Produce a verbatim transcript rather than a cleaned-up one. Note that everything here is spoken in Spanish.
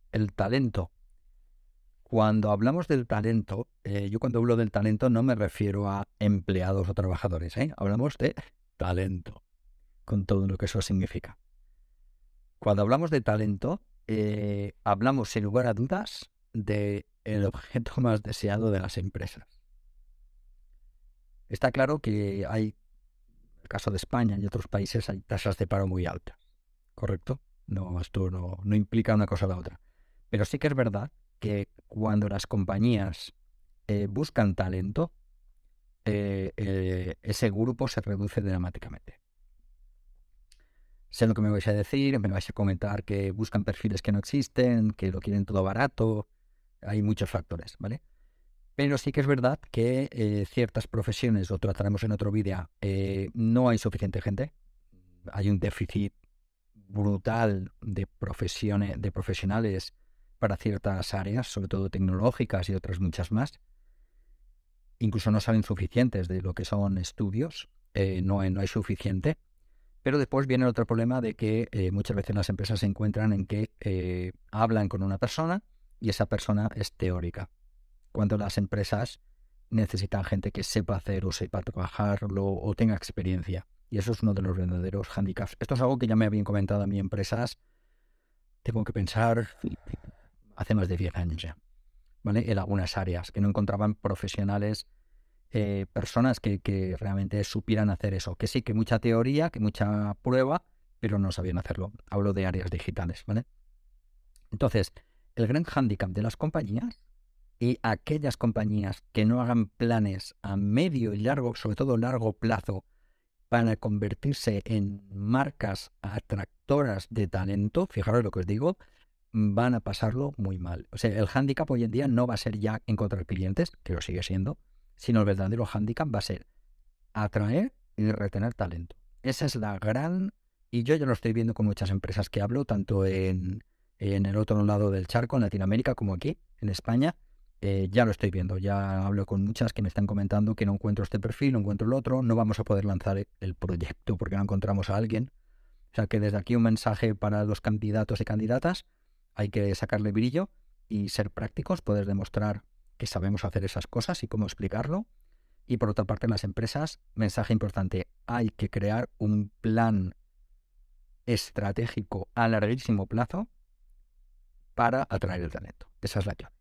El talento. Cuando hablamos del talento, eh, yo cuando hablo del talento no me refiero a empleados o trabajadores, ¿eh? Hablamos de talento, con todo lo que eso significa. Cuando hablamos de talento, eh, hablamos sin lugar a dudas de el objeto más deseado de las empresas. Está claro que hay, en el caso de España y otros países, hay tasas de paro muy altas, ¿correcto? No, esto no, no implica una cosa o la otra. Pero sí que es verdad que cuando las compañías eh, buscan talento, eh, eh, ese grupo se reduce dramáticamente. Sé lo que me vais a decir, me vais a comentar que buscan perfiles que no existen, que lo quieren todo barato, hay muchos factores, ¿vale? Pero sí que es verdad que eh, ciertas profesiones, lo trataremos en otro vídeo, eh, no hay suficiente gente, hay un déficit brutal de profesiones, de profesionales para ciertas áreas, sobre todo tecnológicas y otras muchas más. Incluso no salen suficientes de lo que son estudios, eh, no, hay, no hay suficiente. Pero después viene otro problema de que eh, muchas veces las empresas se encuentran en que eh, hablan con una persona y esa persona es teórica, cuando las empresas necesitan gente que sepa hacer o sepa trabajarlo o tenga experiencia. Y eso es uno de los verdaderos handicaps. Esto es algo que ya me habían comentado a mí empresas, tengo que pensar, hace más de diez años ya, ¿vale? En algunas áreas, que no encontraban profesionales, eh, personas que, que realmente supieran hacer eso. Que sí, que mucha teoría, que mucha prueba, pero no sabían hacerlo. Hablo de áreas digitales, ¿vale? Entonces, el gran hándicap de las compañías y aquellas compañías que no hagan planes a medio y largo, sobre todo largo plazo, para convertirse en marcas atractoras de talento, fijaros lo que os digo, van a pasarlo muy mal. O sea, el hándicap hoy en día no va a ser ya encontrar clientes, que lo sigue siendo, sino el verdadero hándicap va a ser atraer y retener talento. Esa es la gran... Y yo ya lo estoy viendo con muchas empresas que hablo, tanto en, en el otro lado del charco, en Latinoamérica, como aquí, en España. Eh, ya lo estoy viendo, ya hablo con muchas que me están comentando que no encuentro este perfil, no encuentro el otro, no vamos a poder lanzar el proyecto porque no encontramos a alguien. O sea que desde aquí un mensaje para los candidatos y candidatas, hay que sacarle brillo y ser prácticos, poder demostrar que sabemos hacer esas cosas y cómo explicarlo. Y por otra parte, en las empresas, mensaje importante, hay que crear un plan estratégico a larguísimo plazo para atraer el talento. Esa es la clave.